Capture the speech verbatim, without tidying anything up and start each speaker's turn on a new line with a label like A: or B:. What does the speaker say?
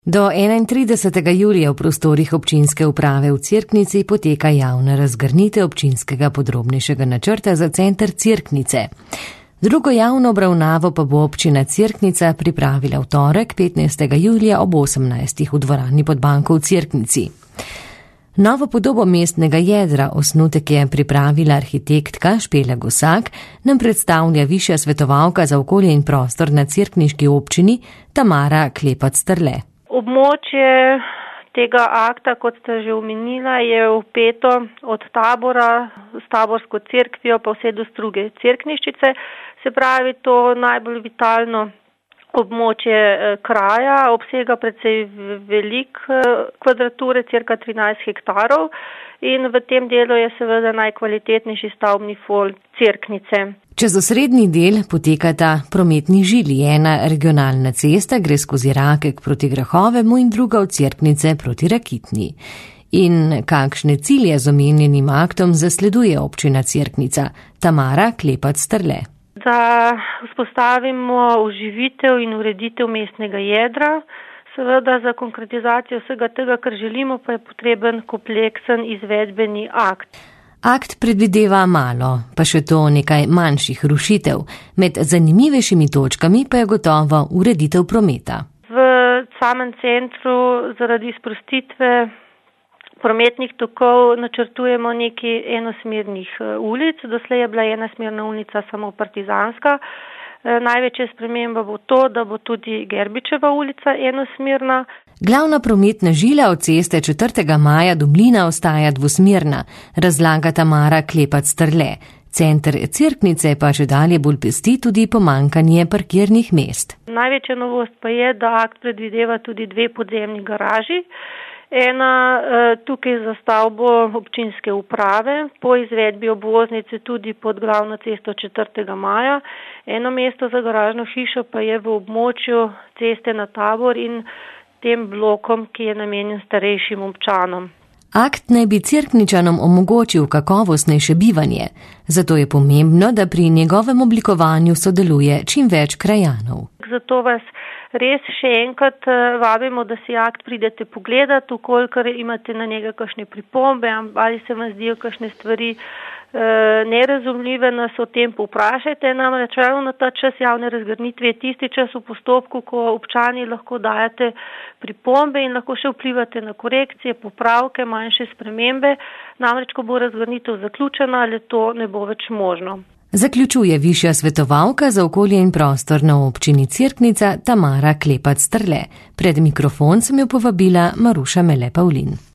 A: Do enaintridesetega julija v prostorih občinske uprave v Cerknici poteka javna razgrnitev občinskega podrobnejšega načrta za center Cerknice. Drugo javno obravnavo pa bo občina Cerknica pripravila v torek, petnajstega julija ob osemnajstih v dvorani pod banko v Cerknici. Novo podobo mestnega jedra, osnutek je pripravila arhitektka Špela Gosak, nam predstavlja višja svetovalka za okolje in prostor na cerkniški občini Tamara Klepac-Strle.
B: Območje tega akta, kot ste že omenila, je vpeto od Tabora s Taborsko cerkvijo pa vse do Struge cerkniščice, se pravi to najbolj vitalno območje kraja, obsega precej velik kvadrature, cirka trinajst hektarov, in v tem delu je seveda najkvalitetnejši stavbni fond Cerknice.
A: Čez osrednji del potekata prometni žili, ena regionalna cesta gre skozi Rakek proti Grahovemu in druga od Cerknice proti Rakitni. In kakšne cilje z omenjenim aktom zasleduje občina Cerknica? Tamara Klepac-Strle.
B: Da vzpostavimo oživitev in ureditev mestnega jedra, seveda za konkretizacijo vsega tega, kar želimo, pa je potreben kompleksen izvedbeni akt.
A: Akt predvideva malo, pa še to nekaj manjših rušitev. Med zanimivejšimi točkami pa je gotovo ureditev prometa.
B: V samem centru zaradi sprostitve prometnih tokov načrtujemo nekaj enosmernih ulic. Doslej je bila enosmerna ulica samo Partizanska. Največja sprememba bo to, da bo tudi Gerbičeva ulica enosmerna.
A: Glavna prometna žila od ceste četrtega maja do Mlina ostaja dvosmerna, razlaga Tamara Klepac-Strle. Center Cerknice pa že dalje bolj pesti tudi pomanjkanje parkirnih mest.
B: Največja novost pa je, da akt predvideva tudi dve podzemni garaži. Ena tukaj za stavbo občinske uprave, po izvedbi obvoznice tudi pod glavno cesto četrtega maja. Eno mesto za garažno hišo pa je v območju ceste na Tabor in tem blokom, ki je namenjen starejšim občanom.
A: Akt naj bi Cerkničanom omogočil kakovostnejše bivanje, zato je pomembno, da pri njegovem oblikovanju sodeluje čim več krajanov.
B: Zato vas res še enkrat vabimo, da si akt pridete pogledati, ukolikor imate na njega kakšne pripombe ali se vam zdijo kakšne stvari nerazumljive, nas o tem povprašajte. Namreč ravno ta čas javne razgrnitve je tisti čas v postopku, ko občani lahko dajate pripombe in lahko še vplivate na korekcije, popravke, manjše spremembe. Namreč, ko bo razgrnitev zaključena, ali to ne bo več možno.
A: Zaključuje višja svetovalka za okolje in prostor na občini Cerknica Tamara Klepac-Strle. Pred mikrofon sem jo povabila Maruša Mele Pavlin.